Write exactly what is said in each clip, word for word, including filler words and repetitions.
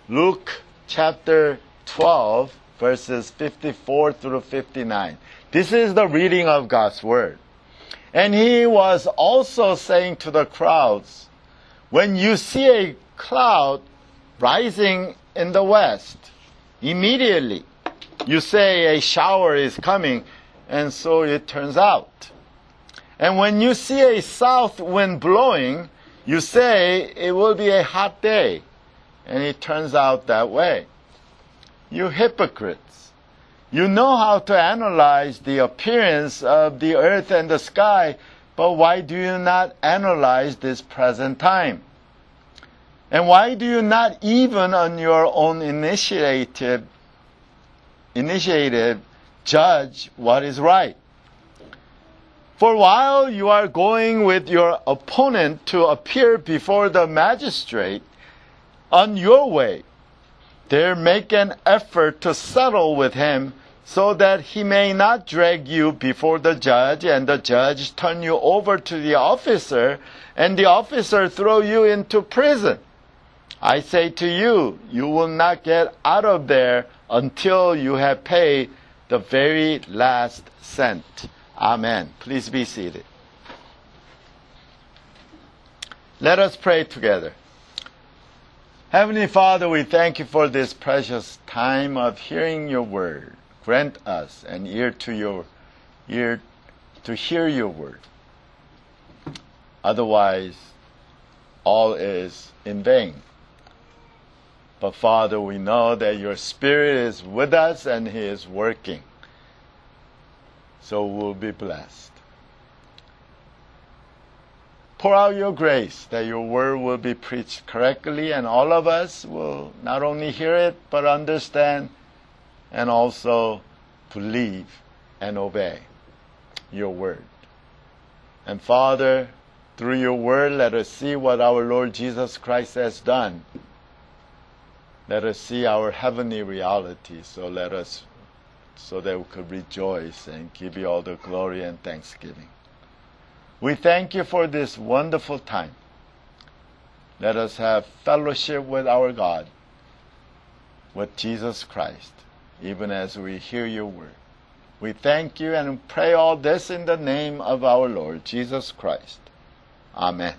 Luke chapter twelve, verses fifty-four through fifty-nine. This is the reading of God's word. And he was also saying to the crowds, when you see a cloud rising in the west, immediately you say a shower is coming, and so it turns out. And when you see a south wind blowing, you say it will be a hot day, and it turns out that way. You hypocrites, you know how to analyze the appearance of the earth and the sky, but why do you not analyze this present time? And why do you not even on your own initiative, initiative judge what is right? For while you are going with your opponent to appear before the magistrate on your way, there make an effort to settle with him so that he may not drag you before the judge and the judge turn you over to the officer and the officer throw you into prison. I say to you, you will not get out of there until you have paid the very last cent. Amen. Please be seated. Let us pray together. Heavenly Father, we thank you for this precious time of hearing your word. Grant us an ear to your ear to hear your word. Otherwise, all is in vain. But Father, we know that your Spirit is with us and he is working. So we'll be blessed. Pour out your grace that your word will be preached correctly, and all of us will not only hear it, but understand and also believe and obey your word. And Father, through your word, let us see what our Lord Jesus Christ has done. Let us see our heavenly reality. So let us so that we could rejoice and give you all the glory and thanksgiving. We thank you for this wonderful time. Let us have fellowship with our God, with Jesus Christ, even as we hear your word. We thank you and pray all this in the name of our Lord Jesus Christ. Amen.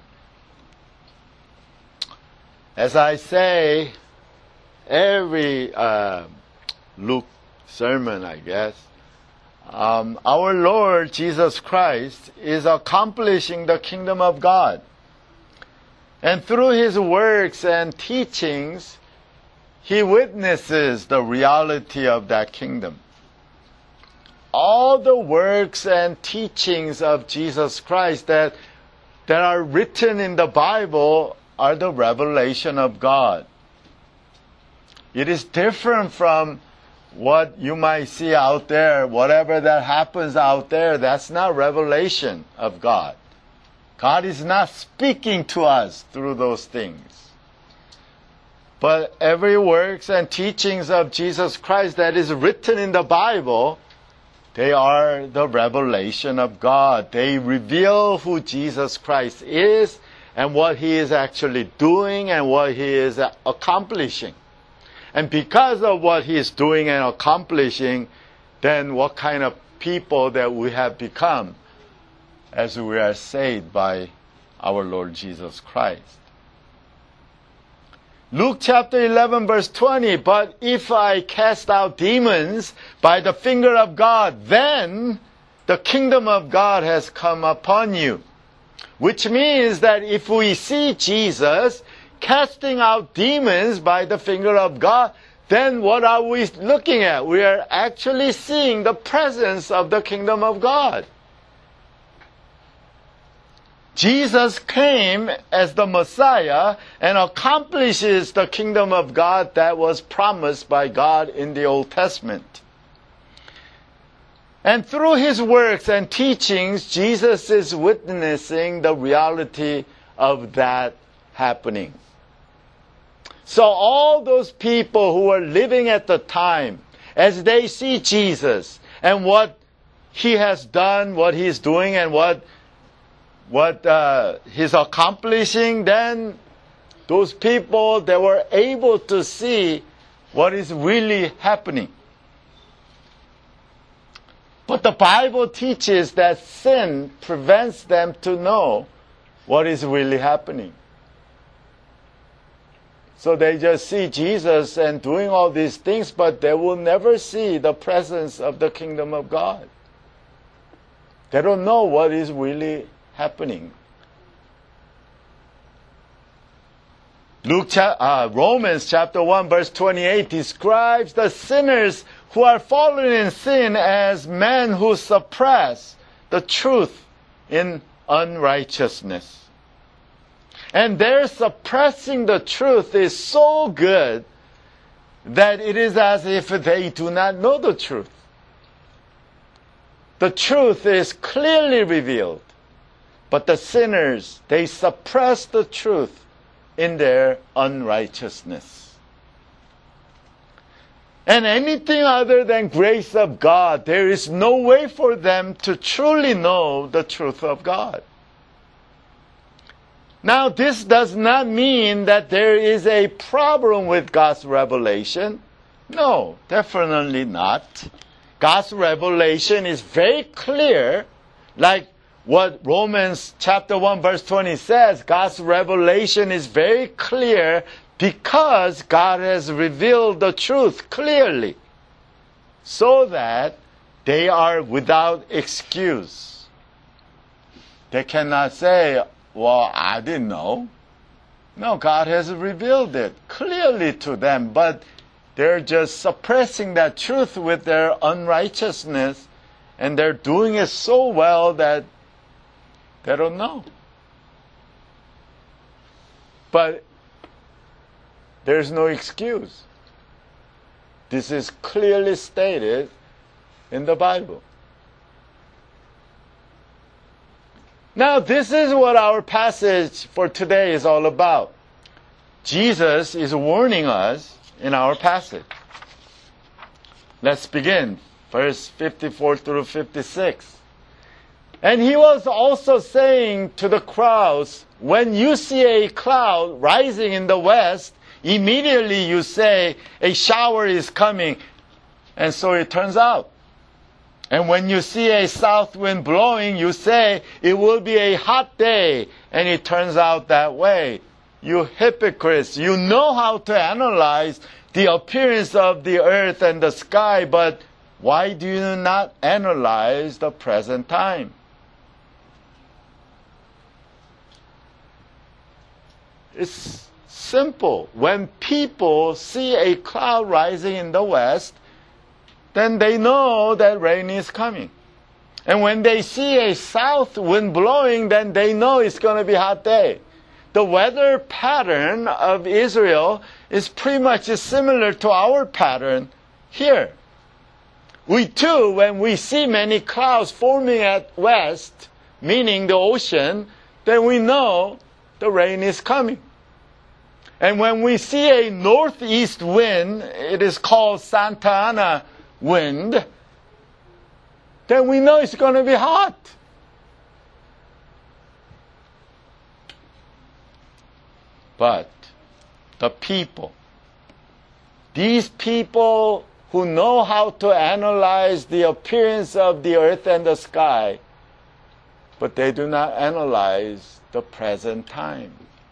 As I say, every uh, Luke sermon, I guess, um, our Lord Jesus Christ is accomplishing the kingdom of God. And through his works and teachings, he witnesses the reality of that kingdom. All the works and teachings of Jesus Christ that, that are written in the Bible are the revelation of God. It is different from what you might see out there. Whatever that happens out there, that's not revelation of God. God is not speaking to us through those things. But every works and teachings of Jesus Christ that is written in the Bible, they are the revelation of God. They reveal who Jesus Christ is and what he is actually doing and what he is accomplishing. And because of what he is doing and accomplishing, then what kind of people that we have become as we are saved by our Lord Jesus Christ. Luke chapter eleven verse twenty, but if I cast out demons by the finger of God, then the kingdom of God has come upon you. Which means that if we see Jesus casting out demons by the finger of God, then what are we looking at? We are actually seeing the presence of the kingdom of God. Jesus came as the Messiah and accomplishes the kingdom of God that was promised by God in the Old Testament. And through his works and teachings, Jesus is witnessing the reality of that happening. So all those people who were living at the time, as they see Jesus and what he has done, what he's doing, and what what uh, he's accomplishing, then those people that were able to see what is really happening. But the Bible teaches that sin prevents them to know what is really happening. So they just see Jesus and doing all these things, but they will never see the presence of the kingdom of God. They don't know what is really happening. Luke, uh, Romans chapter one verse twenty-eight describes the sinners who are fallen in sin as men who suppress the truth in unrighteousness. And their suppressing the truth is so good that it is as if they do not know the truth. The truth is clearly revealed, but the sinners, they suppress the truth in their unrighteousness. And anything other than grace of God, there is no way for them to truly know the truth of God. Now, this does not mean that there is a problem with God's revelation. No, definitely not. God's revelation is very clear, like what Romans chapter one verse twenty says. God's revelation is very clear because God has revealed the truth clearly, so that they are without excuse. They cannot say, well, I didn't know. No, God has revealed it clearly to them, but they're just suppressing that truth with their unrighteousness, and they're doing it so well that they don't know. But there's no excuse. This is clearly stated in the Bible. Now, this is what our passage for today is all about. Jesus is warning us in our passage. Let's begin. Verse fifty-four through fifty-six. And he was also saying to the crowds, when you see a cloud rising in the west, immediately you say, a shower is coming. And so it turns out. And when you see a south wind blowing, you say, it will be a hot day. And it turns out that way. You hypocrites, you know how to analyze the appearance of the earth and the sky, but why do you not analyze the present time? It's simple. When people see a cloud rising in the west, then they know that rain is coming. And when they see a south wind blowing, then they know it's going to be a hot day. The weather pattern of Israel is pretty much similar to our pattern here. We too, when we see many clouds forming at west, meaning the ocean, then we know the rain is coming. And when we see a northeast wind, it is called Santa Ana wind, then we know it's going to be hot. But the people, these people who know how to analyze the appearance of the earth and the sky, but they do not analyze the present time.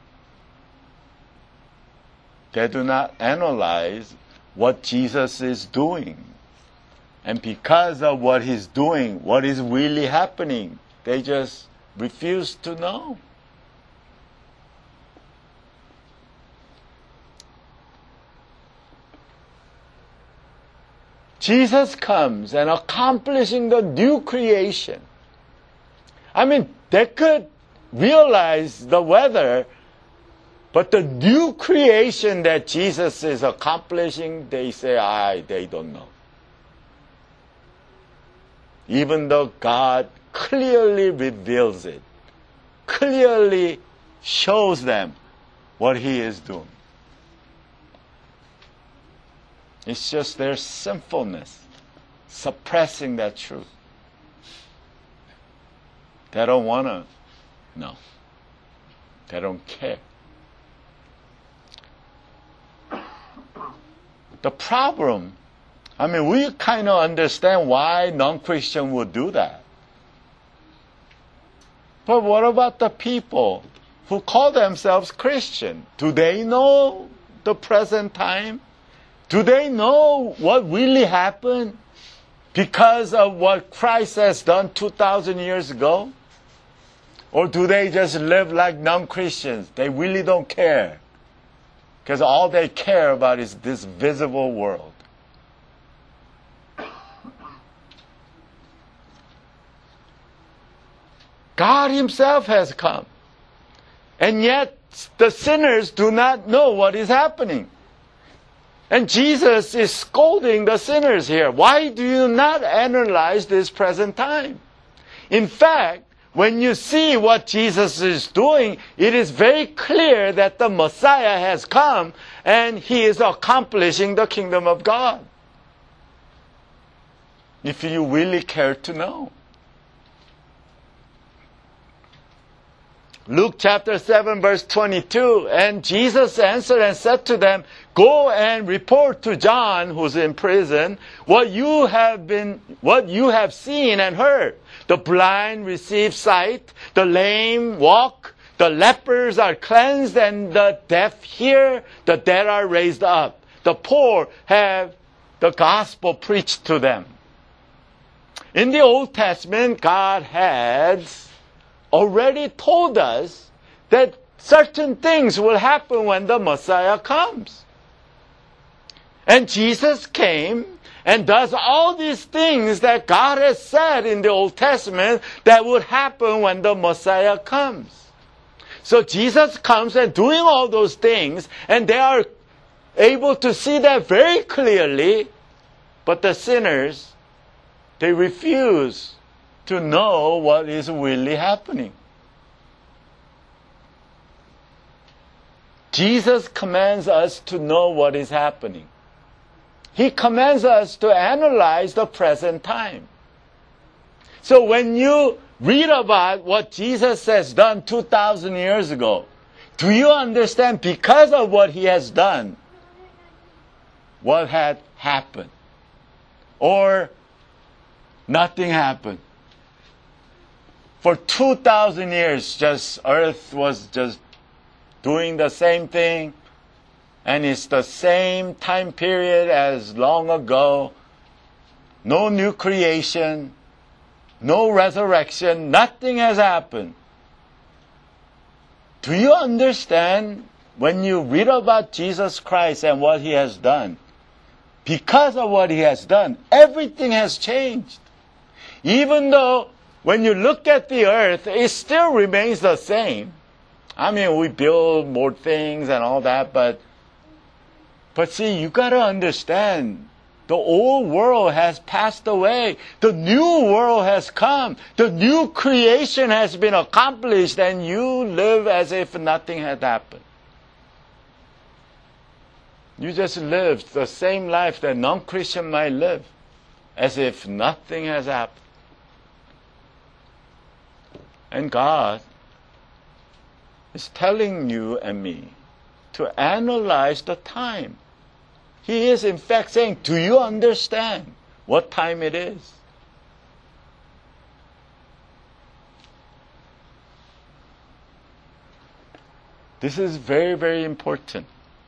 They do not analyze what Jesus is doing. And because of what he's doing, what is really happening, they just refuse to know. Jesus comes and accomplishing the new creation. I mean, they could realize the weather, but the new creation that Jesus is accomplishing, they say, I, they don't know. Even though God clearly reveals it, clearly shows them what he is doing. It's just their sinfulness suppressing that truth. They don't want to know. They don't care. the problem, I mean, we kind of understand why non-Christian would do that. But what about the people who call themselves Christian? Do they know the present time? Do they know what really happened because of what Christ has done two thousand years ago? Or do they just live like non-Christians? They really don't care. Because all they care about is this visible world. God Himself has come. And yet the sinners do not know what is happening. And Jesus is scolding the sinners here. Why do you not analyze this present time? In fact, when you see what Jesus is doing, it is very clear that the Messiah has come and He is accomplishing the kingdom of God. If you really care to know. Luke chapter seven verse twenty-two, and Jesus answered and said to them, go and report to John, who's in prison, what you have been, what you have seen and heard. The blind receive sight, the lame walk, the lepers are cleansed, and the deaf hear, the dead are raised up. The poor have the gospel preached to them. In the Old Testament, God has already told us that certain things will happen when the Messiah comes. And Jesus came and does all these things that God has said in the Old Testament that would happen when the Messiah comes. So Jesus comes and doing all those things, and they are able to see that very clearly, but the sinners, they refuse to know what is really happening. Jesus commands us to know what is happening. He commands us to analyze the present time. So when you read about what Jesus has done two thousand years ago, do you understand because of what He has done, what had happened? Or nothing happened? For two thousand years, just earth was just doing the same thing, and it's the same time period as long ago. No new creation, no resurrection, nothing has happened. Do you understand when you read about Jesus Christ and what He has done? Because of what He has done, everything has changed. Even though when you look at the earth, it still remains the same. I mean, we build more things and all that, but but see, you got to understand, the old world has passed away. The new world has come. The new creation has been accomplished, and you live as if nothing had happened. You just live the same life that non-Christian might live, as if nothing has happened. And God is telling you and me to analyze the time. He is in fact saying, do you understand what time it is? This is very, very important.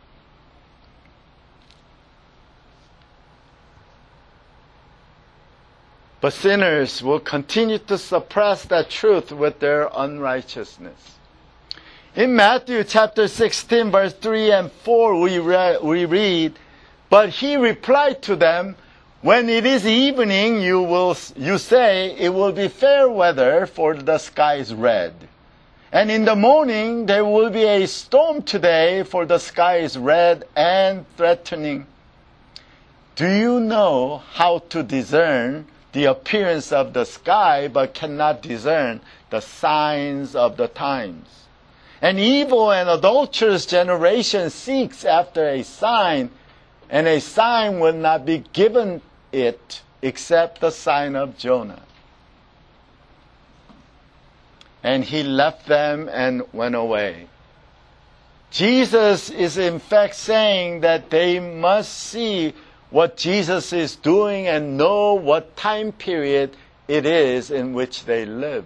But sinners will continue to suppress that truth with their unrighteousness. In Matthew chapter sixteen, verse three and four, we, re- we read, but He replied to them, when it is evening, you will you say, it will be fair weather, for the sky is red. And in the morning, there will be a storm today, for the sky is red and threatening. Do you know how to discern the appearance of the sky, but cannot discern the signs of the times? An evil and adulterous generation seeks after a sign, and a sign will not be given it except the sign of Jonah. And He left them and went away. Jesus is in fact saying that they must see what Jesus is doing and know what time period it is in which they live.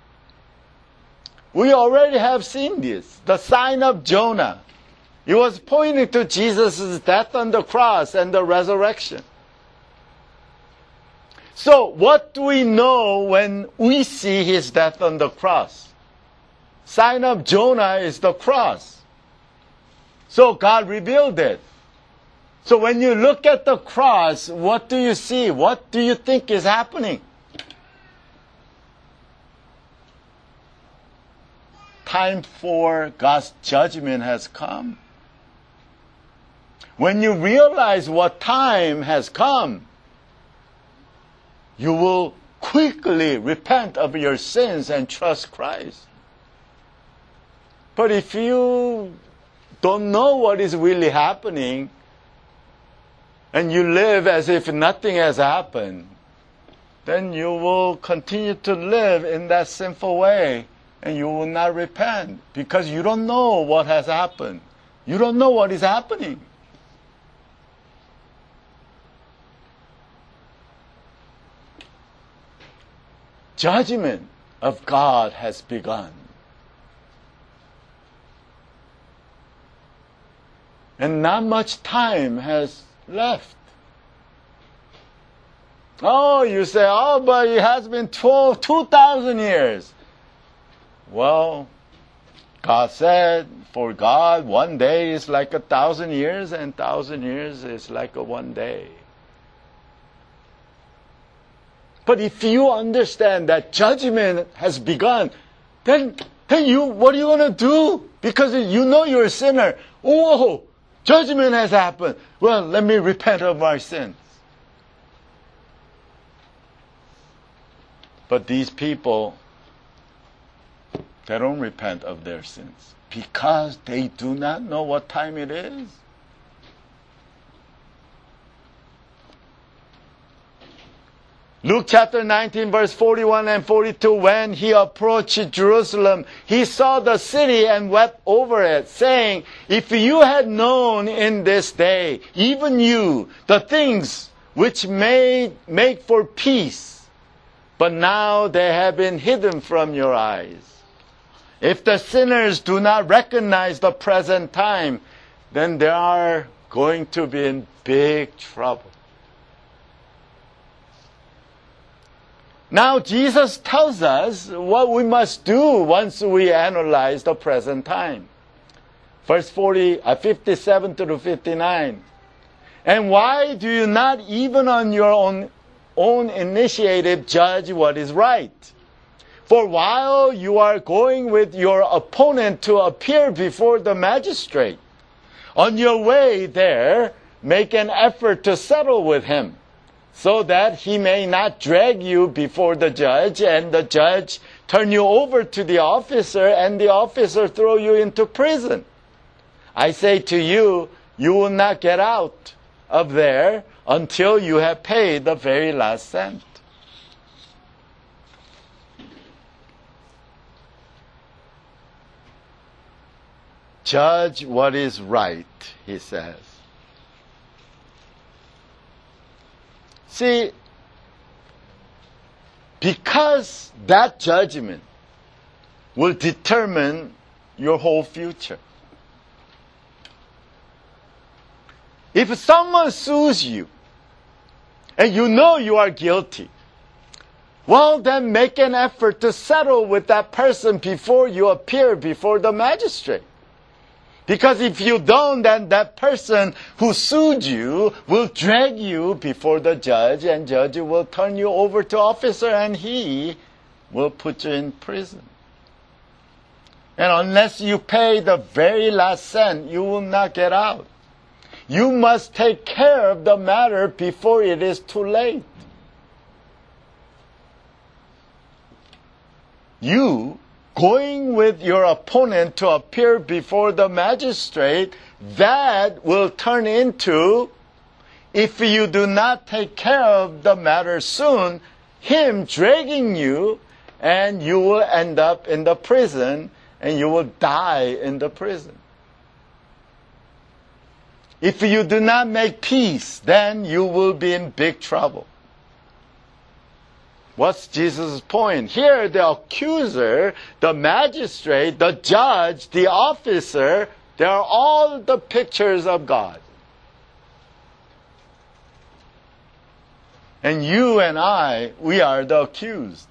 We already have seen this. The sign of Jonah. It was pointing to Jesus' death on the cross and the resurrection. So, what do we know when we see his death on the cross? Sign of Jonah is the cross. So, God revealed it. So, when you look at the cross, what do you see? What do you think is happening? Time for God's judgment has come. When you realize what time has come, you will quickly repent of your sins and trust Christ. But if you don't know what is really happening, and you live as if nothing has happened, then you will continue to live in that sinful way, and you will not repent, because you don't know what has happened. You don't know what is happening. Judgment of God has begun. And not much time has left. Oh, you say, oh, but it has been twelve, two thousand years. Well, God said, for God, one day is like a thousand years, and thousand years is like a one day. But if you understand that judgment has begun, then, then you, what are you going to do? Because you know you're a sinner. Oh, judgment has happened. Well, let me repent of my sins. But these people, they don't repent of their sins because they do not know what time it is. Luke chapter nineteen, verse forty-one and forty-two, when he approached Jerusalem, he saw the city and wept over it, saying, if you had known in this day, even you, the things which may make for peace, but now they have been hidden from your eyes. If the sinners do not recognize the present time, then they are going to be in big trouble. Now, Jesus tells us what we must do once we analyze the present time. Verse forty, uh, fifty-seven to fifty-nine. And why do you not even on your own, own initiative judge what is right? For while you are going with your opponent to appear before the magistrate, on your way there, make an effort to settle with him, so that he may not drag you before the judge, and the judge turn you over to the officer, and the officer throw you into prison. I say to you, you will not get out of there until you have paid the very last cent. Judge what is right, he says. See, because that judgment will determine your whole future. If someone sues you, and you know you are guilty, well, then make an effort to settle with that person before you appear before the magistrate. Because if you don't, then that person who sued you will drag you before the judge, and judge will turn you over to officer, and he will put you in prison. And unless you pay the very last cent, you will not get out. You must take care of the matter before it is too late. You going with your opponent to appear before the magistrate, that will turn into, if you do not take care of the matter soon, him dragging you, and you will end up in the prison, and you will die in the prison. If you do not make peace, then you will be in big trouble. What's Jesus' point? Here, the accuser, the magistrate, the judge, the officer, they are all the pictures of God. And you and I, we are the accused.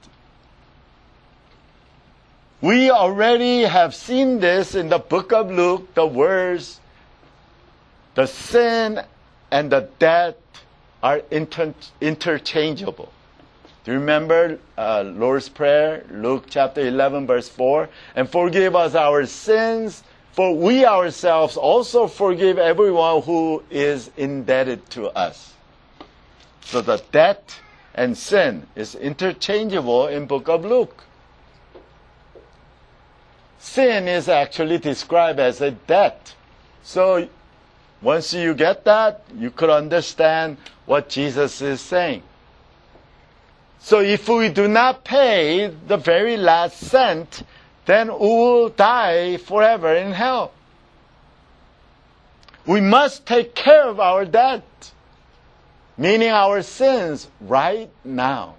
We already have seen this in the book of Luke, the words, the sin and the death are inter- interchangeable. Do you remember uh, Lord's Prayer, Luke chapter eleven, verse four? And forgive us our sins, for we ourselves also forgive everyone who is indebted to us. So the debt and sin is interchangeable in book of Luke. Sin is actually described as a debt. So once you get that, you could understand what Jesus is saying. So if we do not pay the very last cent, then we will die forever in hell. We must take care of our debt, meaning our sins, right now.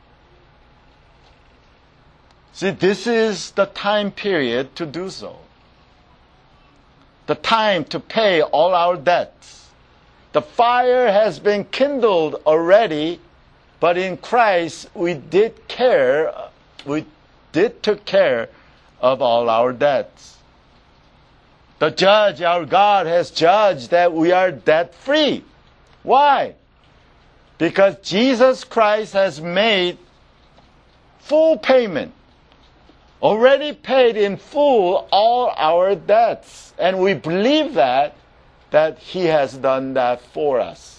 See, this is the time period to do so. The time to pay all our debts. The fire has been kindled already, but in Christ we did care, we did take care of all our debts. The judge, our God, has judged that we are debt-free. Why? Because Jesus Christ has made full payment, already paid in full all our debts. And we believe that, that He has done that for us.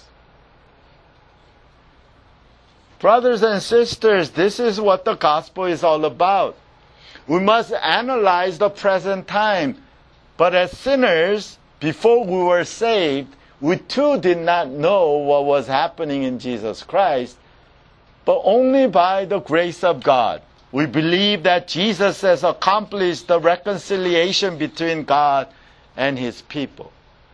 Brothers and sisters, this is what the gospel is all about. We must analyze the present time. But as sinners, before we were saved, we too did not know what was happening in Jesus Christ, but only by the grace of God. We believe that Jesus has accomplished the reconciliation between God and His people.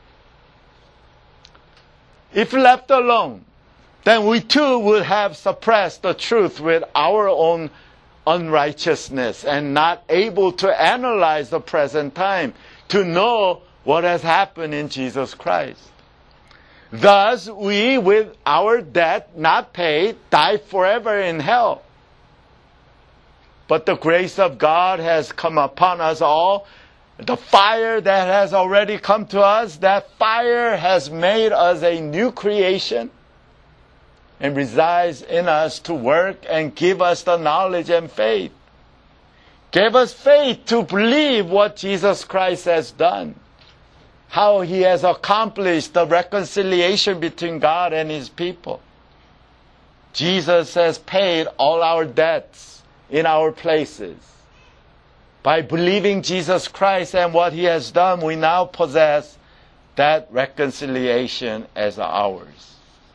If left alone, then we too would have suppressed the truth with our own unrighteousness and not able to analyze the present time to know what has happened in Jesus Christ. Thus, we, with our debt not paid, die forever in hell. But the grace of God has come upon us all. The fire that has already come to us, that fire has made us a new creation and resides in us to work and give us the knowledge and faith. Give us faith to believe what Jesus Christ has done, how He has accomplished the reconciliation between God and His people. Jesus has paid all our debts in our places. By believing Jesus Christ and what He has done, we now possess that reconciliation as ours.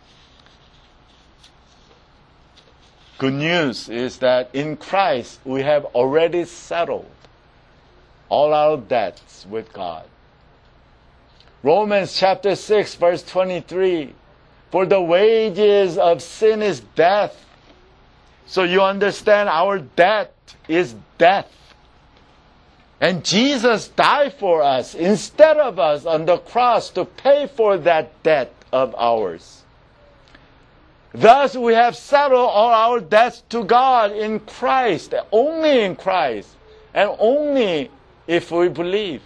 Good news is that in Christ we have already settled all our debts with God. Romans chapter six verse twenty-three, for the wages of sin is death. So you understand our debt is death. And Jesus died for us instead of us on the cross to pay for that debt of ours. Thus we have settled all our debts to God in Christ, only in Christ, and only if we believe.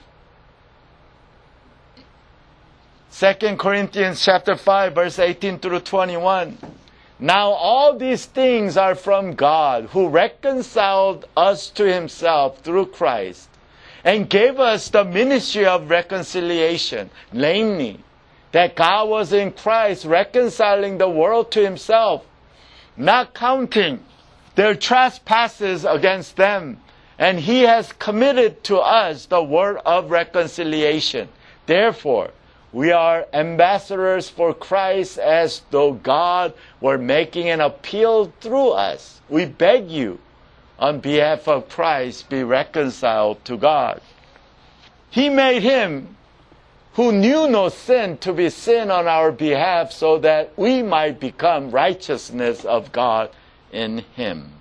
Second Corinthians chapter five, verse eighteen through twenty-one. Now all these things are from God, who reconciled us to Himself through Christ, and gave us the ministry of reconciliation, namely, that God was in Christ reconciling the world to Himself, not counting their trespasses against them. And He has committed to us the word of reconciliation. Therefore, we are ambassadors for Christ, as though God were making an appeal through us. We beg you, on behalf of Christ, be reconciled to God. He made Him who knew no sin, to be sin on our behalf, so that we might become righteousness of God in him.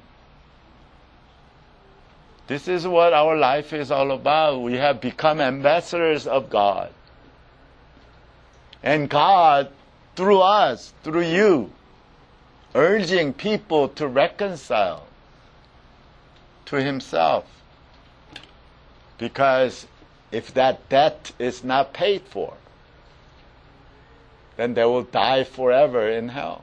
This is what our life is all about. We have become ambassadors of God. And God, through us, through you, urging people to reconcile to himself. Because if that debt is not paid for, then they will die forever in hell.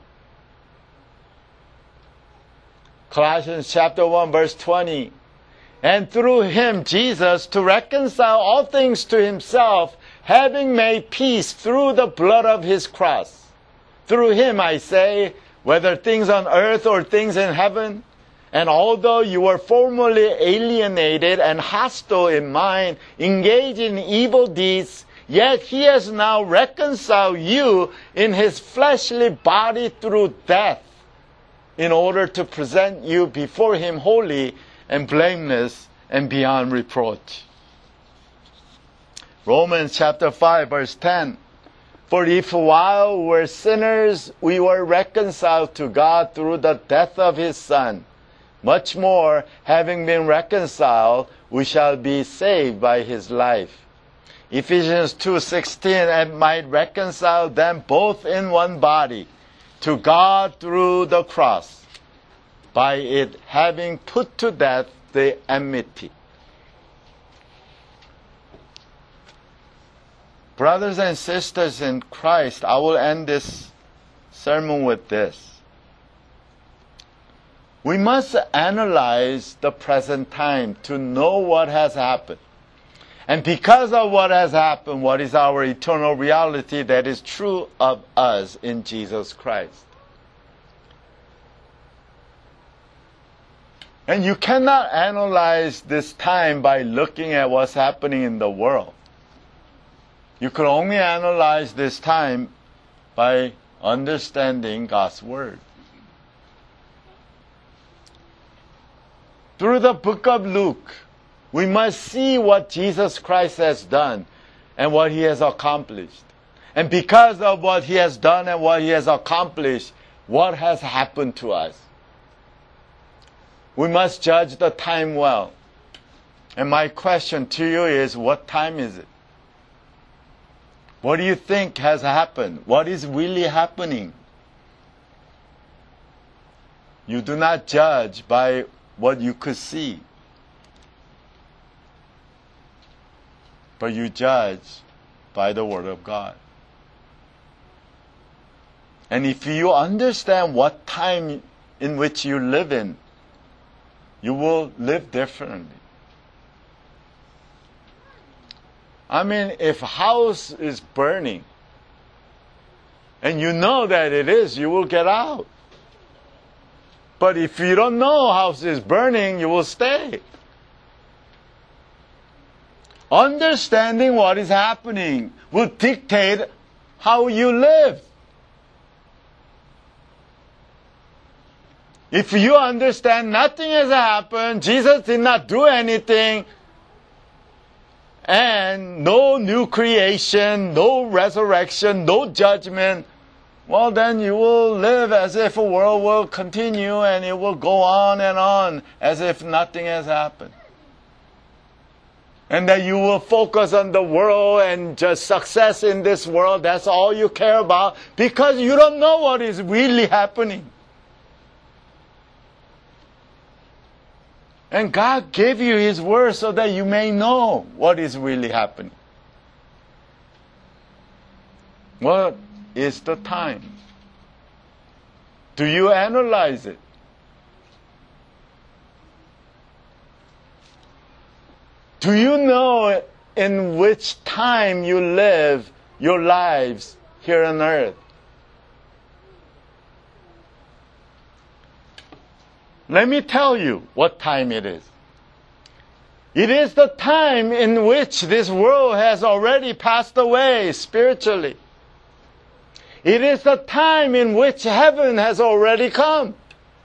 Colossians chapter one, verse twenty. And through him, Jesus, to reconcile all things to himself, having made peace through the blood of his cross. Through him, I say, whether things on earth or things in heaven. And although you were formerly alienated and hostile in mind, engaged in evil deeds, yet he has now reconciled you in his fleshly body through death, in order to present you before him holy and blameless and beyond reproach. Romans chapter five, verse ten. For if while we were sinners, we were reconciled to God through the death of his Son, much more, having been reconciled, we shall be saved by his life. Ephesians two sixteen, and might reconcile them both in one body to God through the cross, by it having put to death the enmity. Brothers and sisters in Christ, I will end this sermon with this. We must analyze the present time to know what has happened. And because of what has happened, what is our eternal reality that is true of us in Jesus Christ. And you cannot analyze this time by looking at what's happening in the world. You can only analyze this time by understanding God's Word. Through the book of Luke, we must see what Jesus Christ has done and what he has accomplished. And because of what he has done and what he has accomplished, what has happened to us. We must judge the time well. And my question to you is, what time is it? What do you think has happened? What is really happening? You do not judge by what you could see, but you judge by the Word of God. And if you understand what time in which you live in, you will live differently. I mean, if a house is burning, and you know that it is, you will get out. But if you don't know house is burning, you will stay. Understanding what is happening will dictate how you live. If you understand nothing has happened, Jesus did not do anything, and no new creation, no resurrection, no judgment, well, then you will live as if the world will continue and it will go on and on as if nothing has happened. And that you will focus on the world and just success in this world. That's all you care about because you don't know what is really happening. And God gave you His Word so that you may know what is really happening. What is the time? Do you analyze it? Do you know in which time you live your lives here on earth? Let me tell you what time it is. It is the time in which this world has already passed away spiritually. It is the time in which heaven has already come.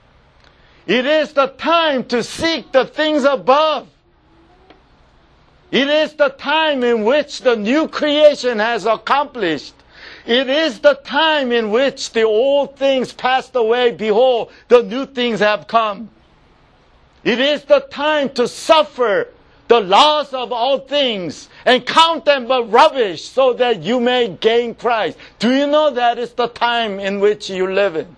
It is the time to seek the things above. It is the time in which the new creation has accomplished. It is the time in which the old things passed away. Behold, the new things have come. It is the time to suffer the loss of all things and count them but rubbish so that you may gain Christ. Do you know that is the time in which you live in?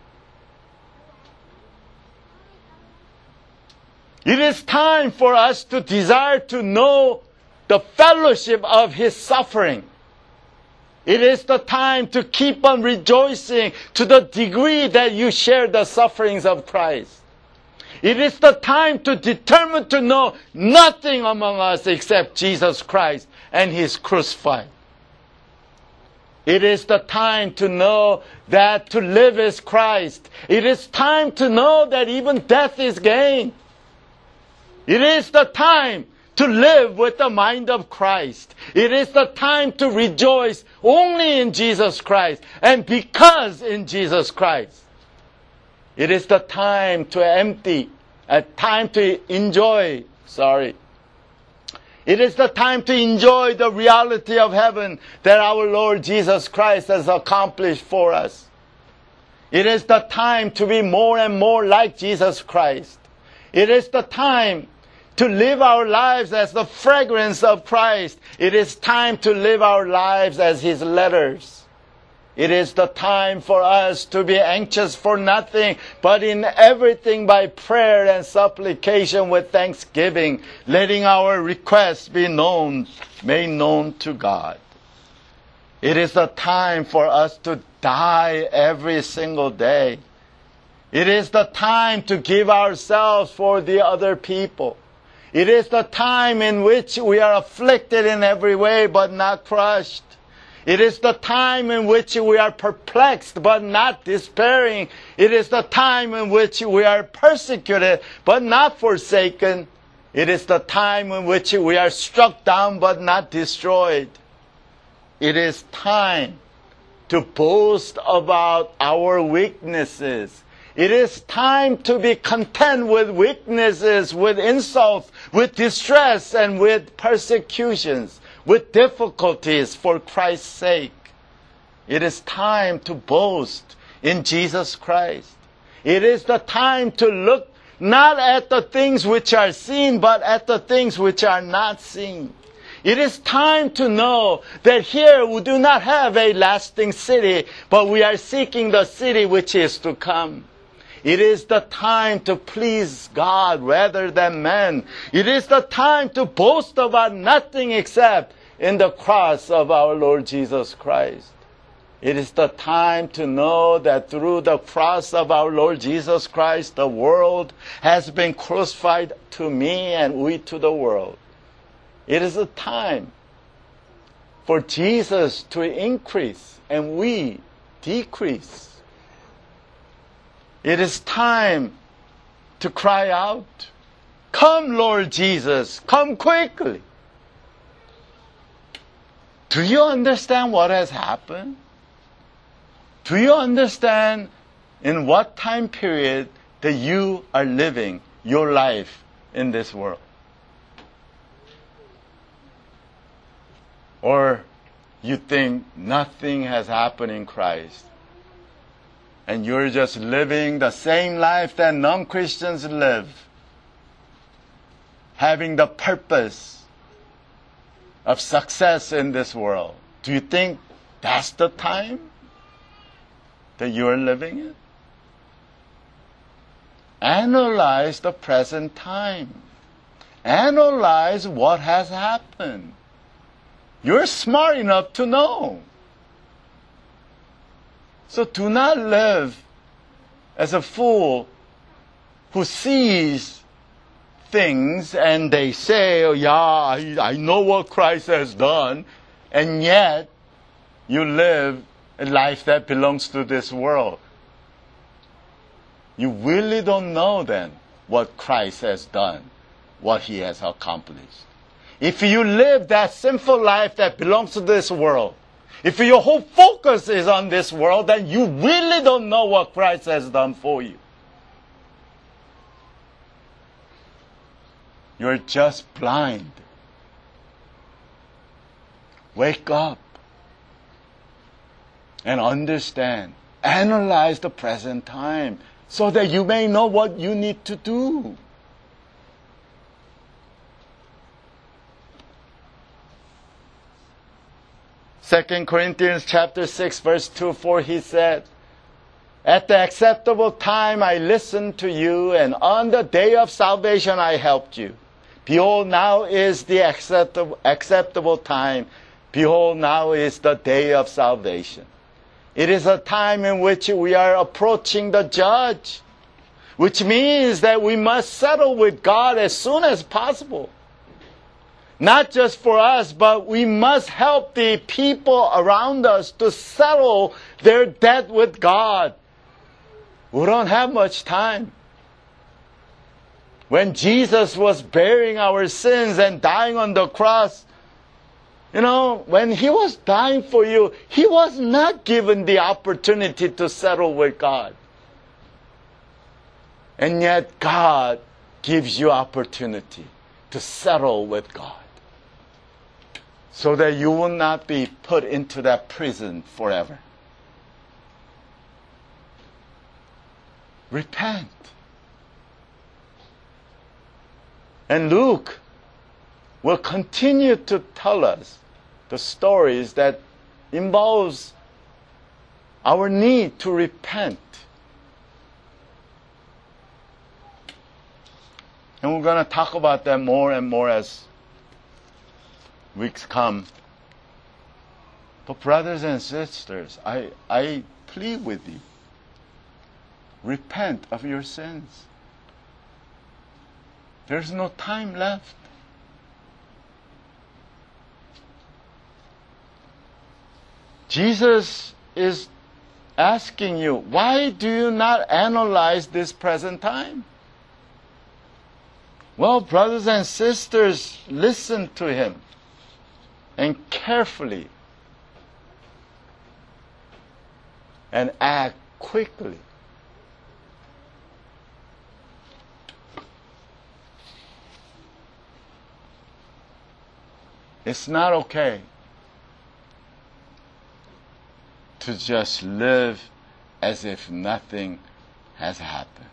It is time for us to desire to know the fellowship of His suffering. It is the time to keep on rejoicing to the degree that you share the sufferings of Christ. It is the time to determine to know nothing among us except Jesus Christ and His crucified. It is the time to know that to live is Christ. It is time to know that even death is gain. It is the time to live with the mind of Christ. It is the time to rejoice only in Jesus Christ and because in Jesus Christ. It is the time to empty, a time to enjoy, sorry. It is the time to enjoy the reality of heaven that our Lord Jesus Christ has accomplished for us. It is the time to be more and more like Jesus Christ. It is the time to live our lives as the fragrance of Christ. It is time to live our lives as His letters. It is the time for us to be anxious for nothing, but in everything by prayer and supplication with thanksgiving, letting our requests be known, made known to God. It is the time for us to die every single day. It is the time to give ourselves for the other people. It is the time in which we are afflicted in every way, but not crushed. It is the time in which we are perplexed, but not despairing. It is the time in which we are persecuted, but not forsaken. It is the time in which we are struck down, but not destroyed. It is time to boast about our weaknesses. It is time to be content with weaknesses, with insults, with distress, and with persecutions, with difficulties for Christ's sake. It is time to boast in Jesus Christ. It is the time to look not at the things which are seen, but at the things which are not seen. It is time to know that here we do not have a lasting city, but we are seeking the city which is to come. It is the time to please God rather than men. It is the time to boast about nothing except in the cross of our Lord Jesus Christ. It is the time to know that through the cross of our Lord Jesus Christ, the world has been crucified to me and we to the world. It is a time for Jesus to increase and we decrease. It is time to cry out, "Come, Lord Jesus, come quickly." Do you understand what has happened? Do you understand in what time period that you are living your life in this world? Or you think nothing has happened in Christ, and you're just living the same life that non-Christians live, having the purpose of success in this world. Do you think that's the time that you're living in? Analyze the present time. Analyze what has happened. You're smart enough to know. So do not live as a fool who sees things and they say, "Oh yeah, I, I know what Christ has done," and yet you live a life that belongs to this world. You really don't know then what Christ has done, what He has accomplished. If you live that sinful life that belongs to this world, if your whole focus is on this world, then you really don't know what Christ has done for you. You're just blind. Wake up and understand. Analyze the present time so that you may know what you need to do. Second Corinthians chapter six, verse two, four, he said, "At the acceptable time I listened to you, and on the day of salvation I helped you. Behold, now is the acceptable, acceptable time. Behold, now is the day of salvation." It is a time in which we are approaching the judge, which means that we must settle with God as soon as possible. Not just for us, but we must help the people around us to settle their debt with God. We don't have much time. When Jesus was bearing our sins and dying on the cross, you know, when He was dying for you, He was not given the opportunity to settle with God. And yet God gives you opportunity to settle with God, so that you will not be put into that prison forever. Repent. And Luke will continue to tell us the stories that involves our need to repent. And we're going to talk about that more and more as weeks come. But brothers and sisters, I, I plead with you, repent of your sins. There's no time left. Jesus is asking you, why do you not analyze this present time? Well, brothers and sisters, listen to Him and carefully, and act quickly. It's not okay to just live as if nothing has happened.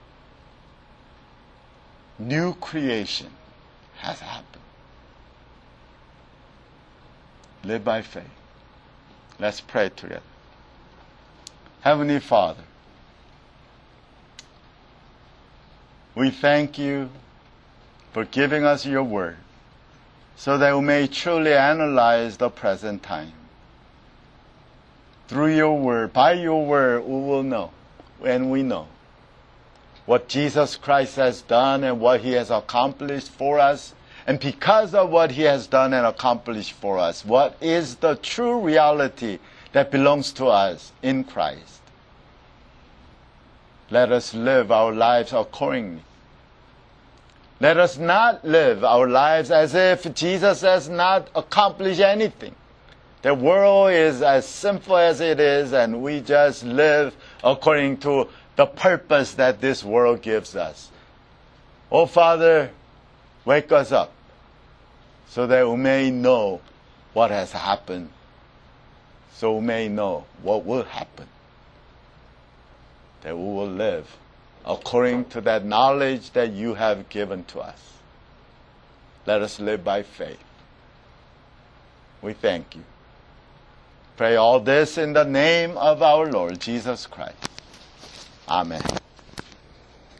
New creation has happened. Live by faith. Let's pray together. Heavenly Father, we thank you for giving us your word so that we may truly analyze the present time. Through your word, by your word, we will know, and we know, what Jesus Christ has done and what He has accomplished for us. And because of what He has done and accomplished for us, what is the true reality that belongs to us in Christ? Let us live our lives accordingly. Let us not live our lives as if Jesus has not accomplished anything. The world is as sinful as it is, and we just live according to the purpose that this world gives us. Oh, Father, wake us up so that we may know what has happened, so we may know what will happen, that we will live according to that knowledge that you have given to us. Let us live by faith. We thank you. Pray all this in the name of our Lord Jesus Christ. Amen.